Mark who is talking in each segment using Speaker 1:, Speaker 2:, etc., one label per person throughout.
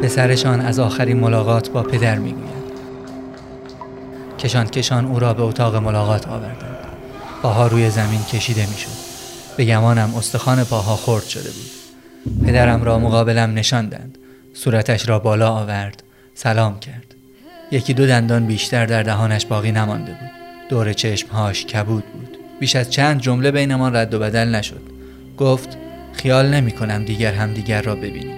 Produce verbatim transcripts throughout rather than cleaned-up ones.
Speaker 1: پسرشان از آخرین ملاقات با پدر میگوید. کشان کشان او را به اتاق ملاقات آوردند. پاها روی زمین کشیده میشد. به گمانم استخوان پاها خرد شده بود. پدرم را مقابلم نشاندند. صورتش را بالا آورد. سلام کرد. یکی دو دندان بیشتر در دهانش باقی نمانده بود. دور چشمهاش کبود بود. بیش از چند جمله بینمان رد و بدل نشد. گفت خیال نمی کنم دیگر هم دیگر را ببینیم.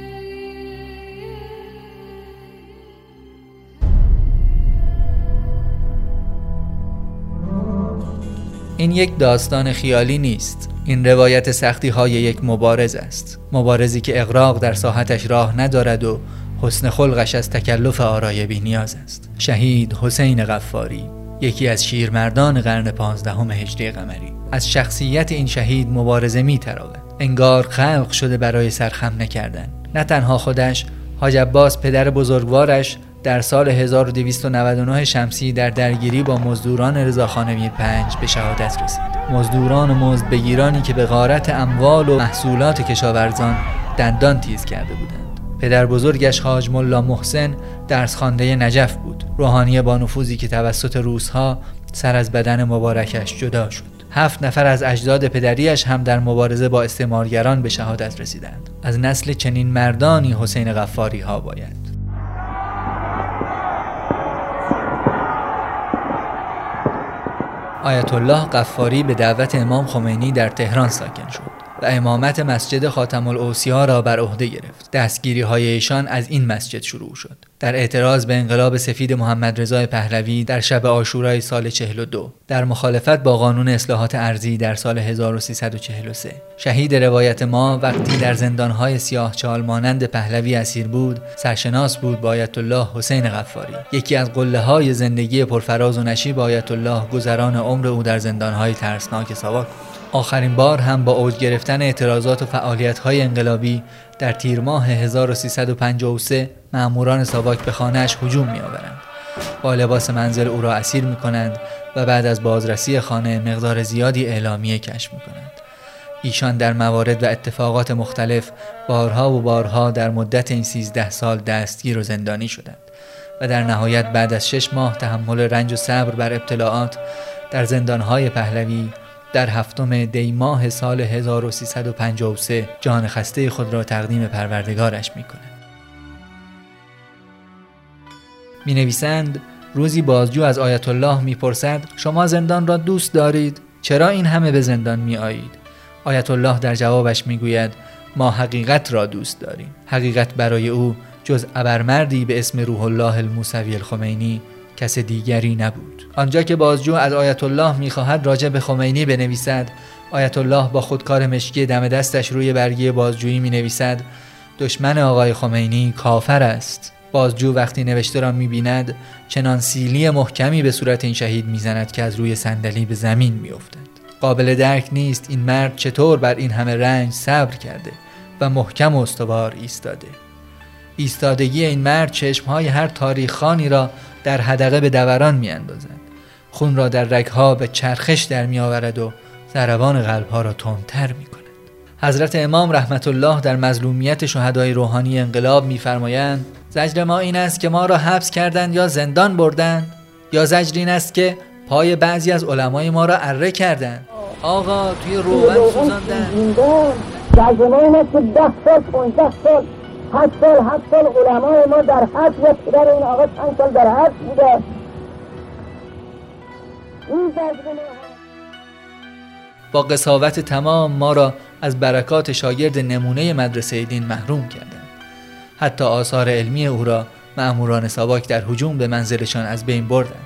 Speaker 1: این یک داستان خیالی نیست. این روایت سختی های یک مبارز است. مبارزی که اغراق در ساحتش راه ندارد و حسن خلقش از تکلف آرای بی نیاز است. شهید حسین غفاری، یکی از شیرمردان قرن پانزدهم هجری قمری. از شخصیت این شهید مبارزه می تراود. انگار خلق شده برای سرخم نکردن. نه تنها خودش، حاج عباس پدر بزرگوارش در سال هزار و دویست و نود و نه شمسی در درگیری با مزدوران رضاخان میرپنج به شهادت رسید. مزدوران و مزدبگیرانی که به غارت اموال و محصولات کشاورزان دندان تیز کرده بودند. پدر بزرگش حاج ملا محسن درس خوانده نجف بود، روحانی با نفوذی که توسط روس‌ها سر از بدن مبارکش جدا شد. هفت نفر از اجداد پدریش هم در مبارزه با استعمارگران به شهادت رسیدند. از نسل چنین مردانی حسین غفاری ها باید. آیت الله غفاری به دعوت امام خمینی در تهران ساکن شد و امامت مسجد خاتم الاوصیا را بر عهده گرفت. دستگیری های ایشان از این مسجد شروع شد. در اعتراض به انقلاب سفید محمد رضا پهلوی در شب عاشورای سال چهل و دو، در مخالفت با قانون اصلاحات ارضی در سال هزار و سیصد و چهل و سه. شهید روایت ما وقتی در زندانهای سیاهچال مانند پهلوی اسیر بود، سرشناس بود با آیت الله حسین غفاری. یکی از قله‌های زندگی پرفراز و نشیب آیت الله گذران عمر او در زندانهای ترسناک ساواک بود. آخرین بار هم با اوج گرفتن اعتراضات و فعالیت‌های انقلابی در تیر ماه هزار و سیصد و پنجاه و سه مأموران ساواک به خانه‌اش هجوم می‌آورند. با لباس منزل او را اسیر می‌کنند و بعد از بازرسی خانه مقدار زیادی اعلامیه کشف می‌کنند. ایشان در موارد و اتفاقات مختلف بارها و بارها در مدت این سیزده سال دستگیر و زندانی شدند و در نهایت بعد از شش ماه تحمل رنج و صبر بر ابتلاعات در زندان‌های پهلوی در هفتم دی ماه سال هزار و سیصد و پنجاه و سه جان خسته خود را تقدیم پروردگارش می کند. می نویسند روزی بازجو از آیت الله می پرسد شما زندان را دوست دارید؟ چرا این همه به زندان می آیید؟ آیت الله در جوابش می گوید ما حقیقت را دوست داریم. حقیقت برای او جز ابرمردی به اسم روح الله الموسوی الخمینی کس دیگری نبود. آنجا که بازجو از آیت الله می‌خواهد راجع به خمینی بنویسد، آیت الله با خودکار مشکی دم دستش روی برگه بازجویی می‌نویسد دشمن آقای خمینی کافر است. بازجو وقتی نوشته را می‌بیند چنان سیلی محکمی به صورت این شهید می‌زند که از روی صندلی به زمین می‌افتد. قابل درک نیست این مرد چطور بر این همه رنج صبر کرده و محکم و استوار ایستاده. ایستادگی این مرد چشم‌های هر تاریخ‌خوانی را در حدقه به دوران می‌اندازد. خون را در رگ‌ها به چرخش در می‌آورد و ضربان قلب‌ها را تندتر می‌کند. حضرت امام رحمت الله در مظلومیت شهدای روحانی انقلاب می‌فرمایند زجر ما این است که ما را حبس کردند یا زندان بردند، یا زجر این است که پای بعضی از علمای ما را اره کردند. آقا توی روغن سوزاندند.
Speaker 2: زجر ما این است که ده سال پانزده سال هشت سال هشت سال علمای ما در حبس و پدر این آقا چند سال در حبس بوده. این زجر ما
Speaker 1: با قساوت تمام ما را از برکات شاگرد نمونه مدرسه دین محروم کردند. حتی آثار علمی او را مأموران ساواک در هجوم به منزلشان از بین بردند.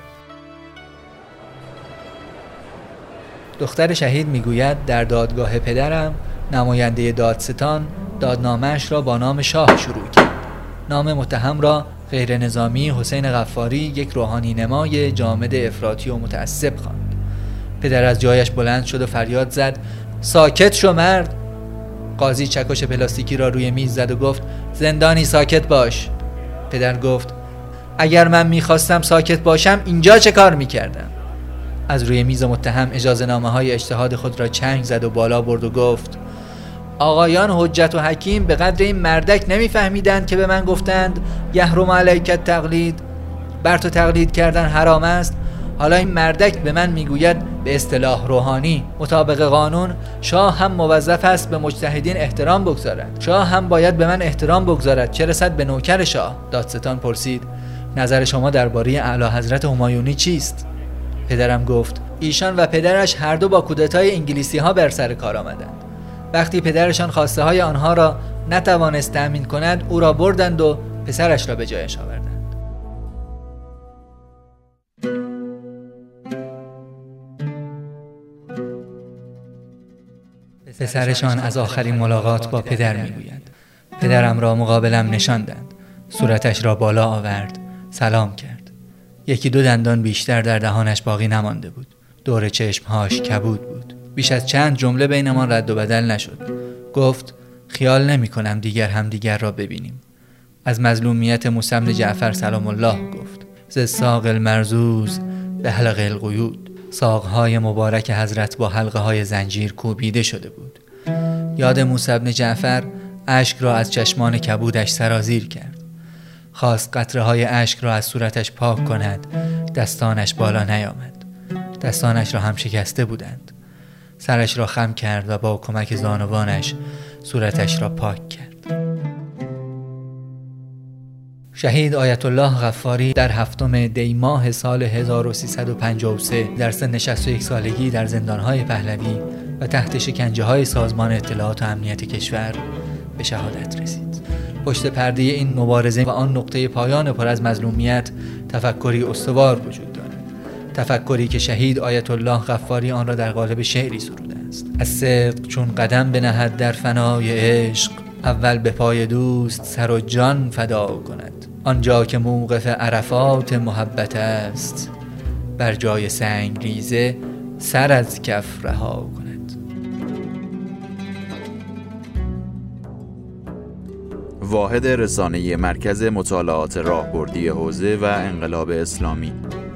Speaker 1: دختر شهید میگوید در دادگاه پدرم نماینده دادستان دادنامه‌اش را با نام شاه شروع کرد. نام متهم را غیر نظامی حسین غفاری، یک روحانی نمای جامد افراطی و متعصب خواند. پدر از جایش بلند شد و فریاد زد ساکت شو مرد. قاضی چکش پلاستیکی را روی میز زد و گفت زندانی ساکت باش. پدر گفت اگر من میخواستم ساکت باشم اینجا چه کار میکردم؟ از روی میز متهم اجازه نامه های اجتهاد خود را چنگ زد و بالا برد و گفت آقایان حجت و حکیم به قدر این مردک نمیفهمیدند که به من گفتند یحرم علیک التقلید، بر تو تقلید کردن حرام است. حالا این مردک به من میگوید به اصطلاح روحانی مطابق قانون شاه هم موظف است به مجتهدین احترام بگذارد، شاه هم باید به من احترام بگذارد، چه رسد به نوکر شاه. دادستان پرسید نظر شما درباره اعلی حضرت همایونی چیست؟ پدرم گفت ایشان و پدرش هر دو با کودتای انگلیسی ها بر سر کار آمدند. وقتی پدرشان خواسته های آنها را نتوانست تأمین کند او را بردند و پسرش را به جایش آوردند. پسرشان از آخرین ملاقات با پدر میگوید پدرم را مقابلم نشاندند، صورتش را بالا آورد، سلام کرد. یکی دو دندان بیشتر در دهانش باقی نمانده بود. دور چشمهاش کبود بود. بیش از چند جمله بینمان رد و بدل نشد. گفت خیال نمی کنم دیگر هم دیگر را ببینیم. از مظلومیت موسی بن جعفر سلام الله گفت ز ساق المرزوز به حلقه القیود. ساقهای مبارک حضرت با حلقه های زنجیر کوبیده شده بود. یاد موسی بن جعفر اشک را از چشمان کبودش سرازیر کرد. خواست قطره های اشک را از صورتش پاک کند، دستانش بالا نیامد. دستانش را هم شکسته بودند. سرش را خم کرد و با کمک زانوانش صورتش را پاک کرد. شهید آیت الله غفاری در هفتم دی ماه سال هزار و سیصد و پنجاه و سه در سن شصت و یک سالگی در زندانهای پهلوی و تحت شکنجه های سازمان اطلاعات و امنیت کشور به شهادت رسید. پشت پرده این مبارزه و آن نقطه پایان پر از مظلومیت تفکری استوار وجود دارد. تفکری که شهید آیت الله غفاری آن را در قالب شعری سروده است. از صدق چون قدم بنهد در فنای عشق، اول به پای دوست سر و جان فدا کند. آنجا که موقف عرفات محبت است، بر جای سنگ ریزه سر از کف رها کند.
Speaker 3: واحد رسانه‌ای مرکز مطالعات راهبردی حوزه و انقلاب اسلامی